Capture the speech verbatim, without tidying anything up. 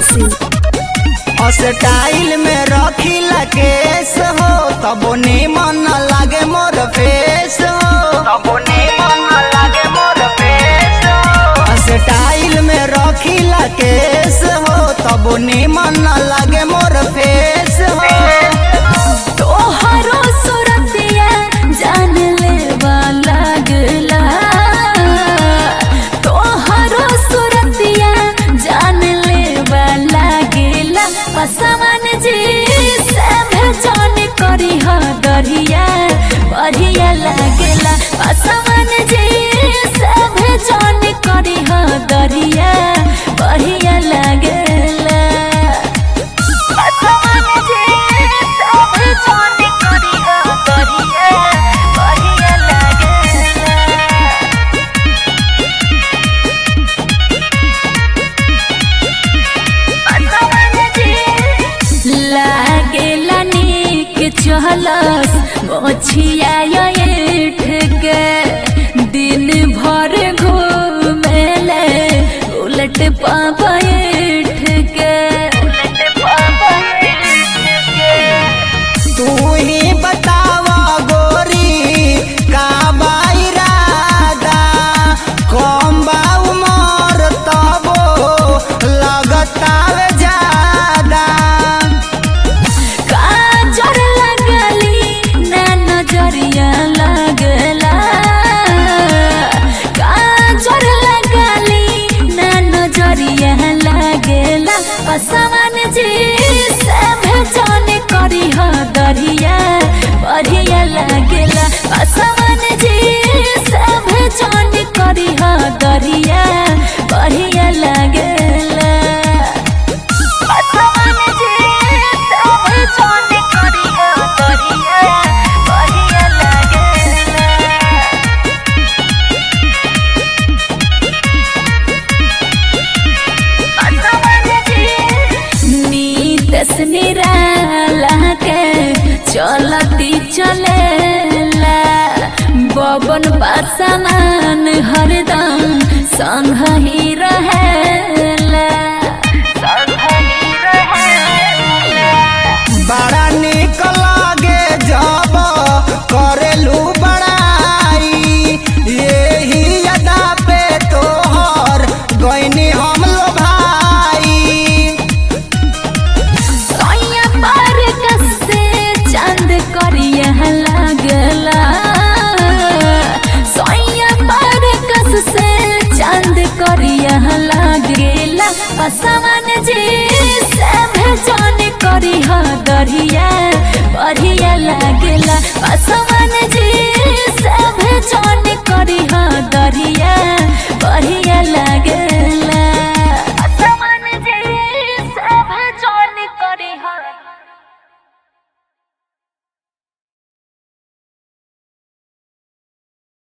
style में रखिला केस हो तबो निमन लागे मोर फेस हो तबो निमन लागे मोर फेस हो स्टाइल में रखिला केस हो तबो निमन लागे मोर फेस हो तोहरो सुरतिया जान लेवा लागला तोहरो सुरतिया जान लेवा लागला पसवन जी से भेजन करी ह दरिया बढ़िया लागला पसवन जी से भेजन करी ह दरिया बढ़िया लागला पसवन जी से भेजन करी ह दरिया बढ़िया लागला लागेला नीक चहलस मोछिया एठ के दिन भर घूमेले उलट पापा एठ के उलट पापा तू ही बतावा गोरी का बाइरादा कम बा उमर तबो लगतावे ज्यादा काजर लगली ना नजरिया लगला काजर लगली ना नजरिया लगला पसवन जी से भेजन करी ह दरिया बढ़िया लागला पसवन जी से भेजन करी ह दरिया बढ़िया लागला पसवन जी से भेजन करी ह दरिया बढ़िया लागला नीतस निराला के चलती चलेला बबन पासमान हरदम संग ही